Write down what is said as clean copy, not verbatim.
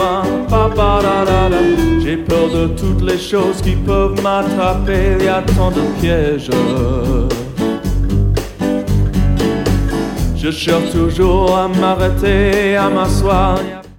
J'ai peur de toutes les choses qui peuvent m'attraper, il y a tant de pièges. Je cherche toujours à m'arrêter, à m'asseoir.